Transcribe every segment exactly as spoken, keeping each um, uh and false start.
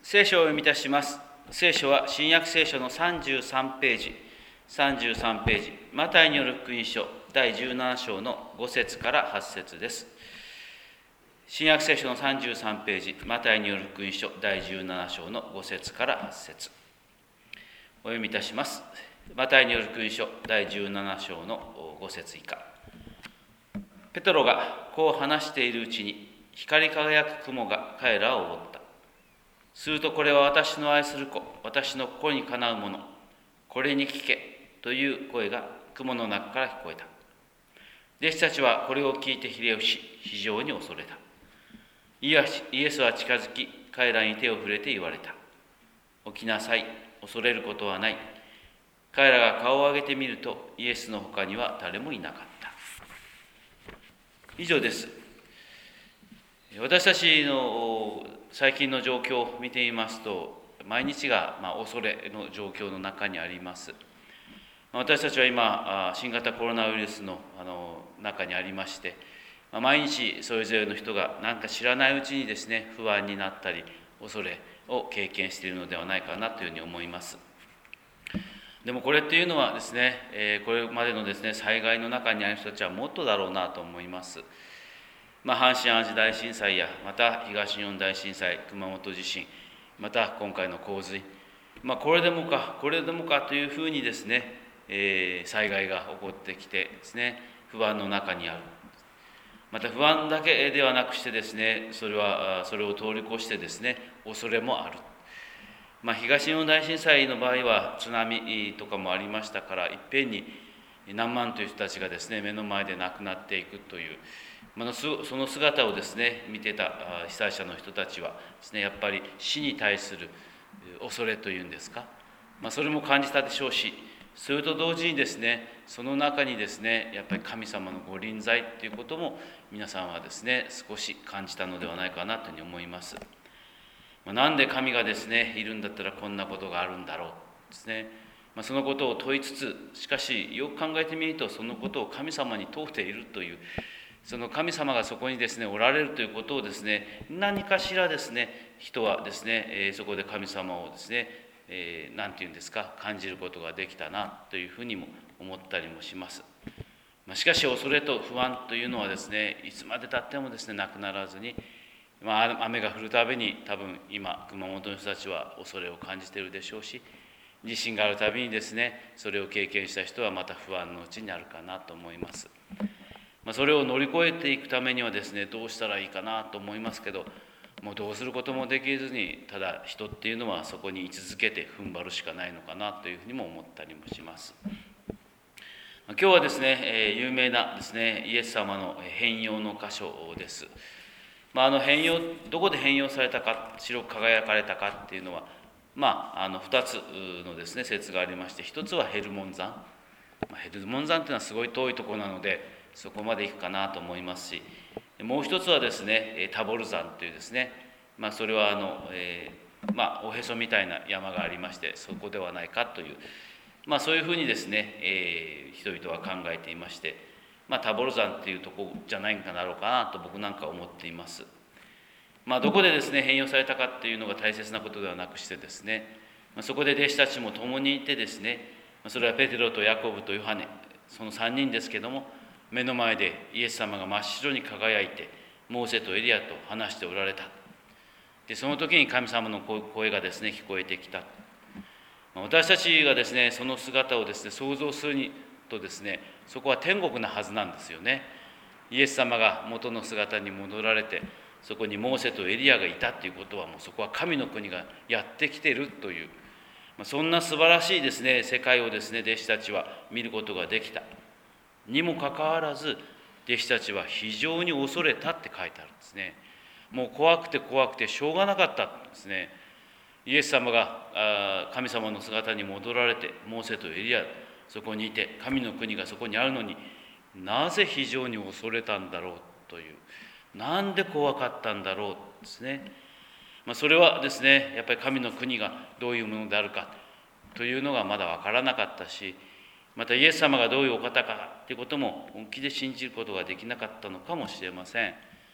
聖書を読み出します。聖書は新約聖書のさんじゅうさんページ、さんじゅうさんページ、マタイによる福音書だいじゅうなな章のご節からはち節です。新約聖書のさんじゅうさんページ、マタイによる福音書だいじゅうなな章のご節からはち節。お読みいたします。マタイによる福音書だいじゅうなな章のご節以下。ペトロがこう話しているうちに、光り輝く雲が彼らを覆った。すると、これは私の愛する子、私の心にかなうもの、これに聞けという声が雲の中から聞こえた。弟子たちはこれを聞いてひれ伏し、非常に恐れた。イエスは近づき、彼らに手を触れて言われた。起きなさい、恐れることはない。彼らが顔を上げてみると、イエスの他には誰もいなかった。以上です。私たちの最近の状況を見ていますと、毎日がまあ恐れの状況の中にあります。私たちは今、新型コロナウイルスのあの中にありまして、毎日それぞれの人が何か知らないうちにですね、不安になったり、恐れを経験しているのではないかなというふうに思います。でもこれっていうのはですね、これまでのですね、災害の中にある人たちはもっとだろうなと思います。まあ、阪神・淡路大震災や、また東日本大震災、熊本地震、また今回の洪水、まあ、これでもか、これでもかというふうにですね、えー、災害が起こってきてですね、不安の中にある。また不安だけではなくしてですね、それは、それを通り越してですね、恐れもある。まあ、東日本大震災の場合は津波とかもありましたから、いっぺんに何万という人たちがですね、目の前で亡くなっていくという、その姿をですね、見てた被災者の人たちはですね、やっぱり死に対する恐れというんですか、まあ、それも感じたでしょうし、それと同時にですね、その中にですね、やっぱり神様のご臨在ということも皆さんはですね、少し感じたのではないかなというふうに思います。まあ、なんで神がですね、いるんだったらこんなことがあるんだろうですね。まあ、そのことを問いつつ、しかしよく考えてみると、そのことを神様に問うているという、その神様がそこにですねおられるということをですね、何かしらですね、人はですね、えー、そこで神様をですね、えー、なんていうんですか、感じることができたなというふうにも思ったりもします。まあ、しかし恐れと不安というのはですね、いつまでたってもですねなくならずに、まあ、雨が降るたびに多分今熊本の人たちは恐れを感じているでしょうし、地震があるたびにですね、それを経験した人はまた不安のうちにあるかなと思います。まあ、それを乗り越えていくためにはですね、どうしたらいいかなと思いますけど、もうどうすることもできずに、ただ人っていうのはそこに居続けて踏ん張るしかないのかなというふうにも思ったりもします。今日はですね、えー、有名なですね、イエス様の変容の箇所です。まあ、あの変容、どこで変容されたか、白く輝かれたかっていうのは、まあ、あのふたつのですね、説がありまして、ひとつはヘルモン山。まあ、ヘルモン山っていうのはすごい遠いところなので、そこまで行くかなと思いますし、もう一つはですね、タボル山というですね、まあ、それはあの、えー、まあ、おへそみたいな山がありまして、そこではないかという、まあ、そういうふうにですね、えー、人々は考えていまして、まあ、タボル山っていうとこじゃないんかなろうかなと僕なんか思っています。まあ、どこでですね変容されたかっていうのが大切なことではなくしてですね、まあ、そこで弟子たちも共にいてですね、それはペテロとヤコブとヨハネ、そのさんにんですけども、目の前でイエス様が真っ白に輝いてモーセとエリアと話しておられた。でその時に神様の声がですね聞こえてきた。私たちがですねその姿をですね想像するとですね、そこは天国なはずなんですよね。イエス様が元の姿に戻られて、そこにモーセとエリアがいたということは、もうそこは神の国がやってきているという、そんな素晴らしいですね世界をですね弟子たちは見ることができたにもかかわらず、弟子たちは非常に恐れたって書いてあるんですね。もう怖くて怖くてしょうがなかったんですね。イエス様が神様の姿に戻られて、モーセとエリアそこにいて、神の国がそこにあるのに、なぜ非常に恐れたんだろうという、なんで怖かったんだろうですね。まあ、それはですね、やっぱり神の国がどういうものであるかというのがまだ分からなかったし、またイエス様がどういうお方かということも本気で信じることができなかったのかもしれません。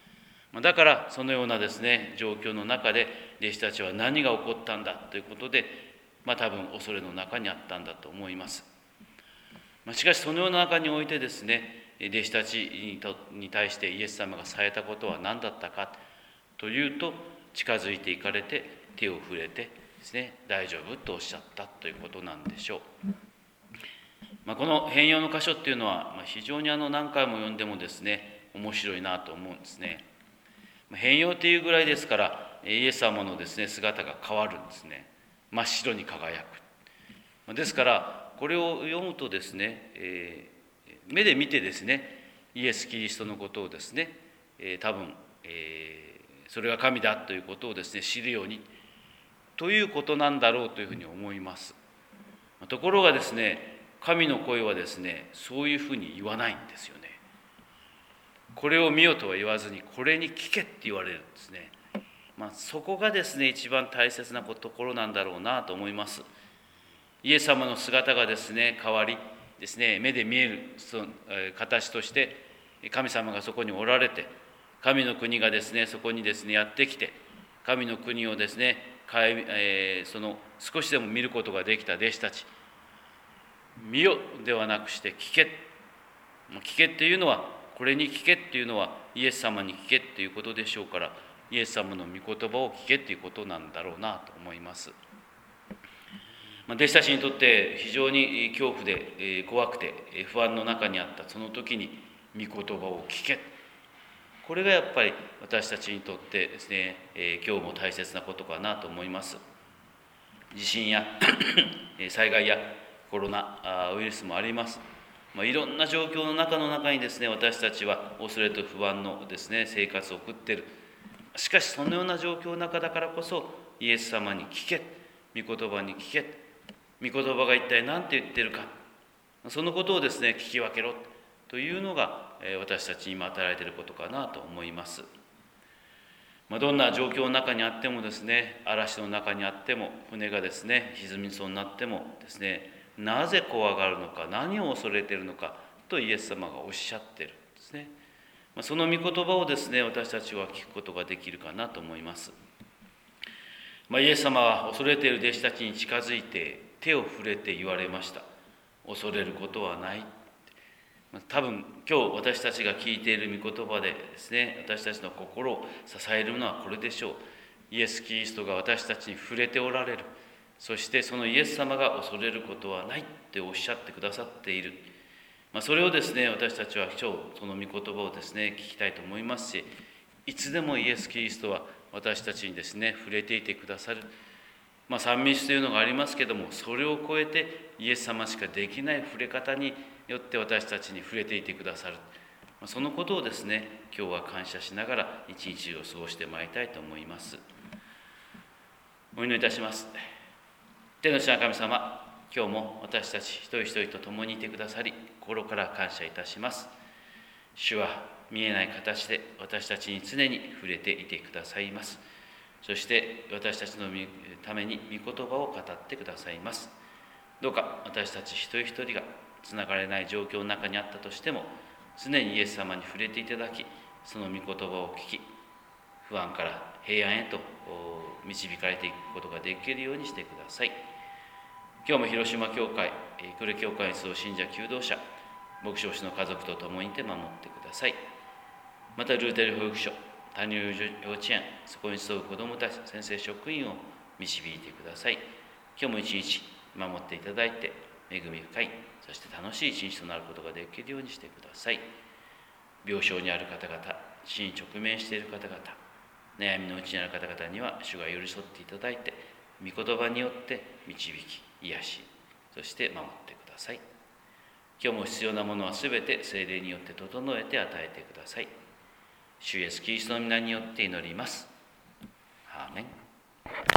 だからそのようなですね状況の中で弟子たちは何が起こったんだということで、まあ、多分恐れの中にあったんだと思います。しかしそのような中においてですね、弟子たちに対してイエス様がされたことは何だったかというと、近づいていかれて手を触れてですね、大丈夫とおっしゃったということなんでしょう。まあ、この変容の箇所っていうのは、まあ、非常にあの何回も読んでもですね面白いなと思うんですね。変容というぐらいですからイエス様のですね姿が変わるんですね。真っ白に輝く。ですからこれを読むとですね、えー、目で見てですねイエス・キリストのことをですね、えー、多分、えー、それが神だということをですね知るようにということなんだろうというふうに思います。ところがですね、神の声はですねそういうふうに言わないんですよね。これを見よとは言わずに、これに聞けって言われるんですね。まあ、そこがですね一番大切なところなんだろうなと思います。イエス様の姿がですね変わりですね、目で見えるその形として神様がそこにおられて、神の国がですねそこにですねやってきて、神の国をですね、えー、その少しでも見ることができた弟子たち、見よではなくして聞け、聞けっていうのは、これに聞けっていうのはイエス様に聞けっていうことでしょうから、イエス様の御言葉を聞けっていうことなんだろうなと思います。弟子たちにとって非常に恐怖で怖くて不安の中にあったその時に御言葉を聞け、これがやっぱり私たちにとってですね今日も大切なことかなと思います。地震や災害やコロナウイルスもあります。まあ、いろんな状況の中の中にですね私たちは恐れと不安のですね生活を送っている。しかしそのような状況の中だからこそイエス様に聞け、御言葉に聞け、御言葉が一体何て言ってるか、そのことをですね聞き分けろというのが私たちに今与えられていることかなと思います。まあ、どんな状況の中にあってもですね、嵐の中にあっても、船がですね沈みそうになってもですね、なぜ怖がるのか、何を恐れているのかとイエス様がおっしゃっているんですね。まあ、その御言葉をですね私たちは聞くことができるかなと思います。まあ、イエス様は恐れている弟子たちに近づいて手を触れて言われました。恐れることはない。多分今日私たちが聞いている御言葉でですね、私たちの心を支えるのはこれでしょう。イエス・キリストが私たちに触れておられる。そしてそのイエス様が恐れることはないっておっしゃってくださっている。まあ、それをですね私たちは今日その御言葉をですね聞きたいと思いますし、いつでもイエス・キリストは私たちにですね触れていてくださる。まあ、三位一体というのがありますけども、それを超えてイエス様しかできない触れ方によって私たちに触れていてくださる。まあ、そのことをですね今日は感謝しながら一日を過ごしてまいりたいと思います。お祈りいたします。天の父な神様、今日も私たち一人一人と共にいてくださり心から感謝いたします。主は見えない形で私たちに常に触れていてくださいます。そして私たちのために御言葉を語ってくださいます。どうか私たち一人一人がつながれない状況の中にあったとしても、常にイエス様に触れていただき、その御言葉を聞き、不安から平安へと導かれていくことができるようにしてください。今日も広島教会、呉教会に集う信者求道者、牧師の家族と共にいて守ってください。またルーテル保育所、他入幼稚園、そこに集う子どもたち、先生職員を導いてください。今日も一日守っていただいて、恵み深い、そして楽しい一日となることができるようにしてください。病床にある方々、死に直面している方々、悩みのうちにある方々には主が寄り添っていただいて、御言葉によって導き、癒し、そして守ってください。今日も必要なものはすべて聖霊によって整えて与えてください。主イエスキリストの皆によって祈ります。アーメン。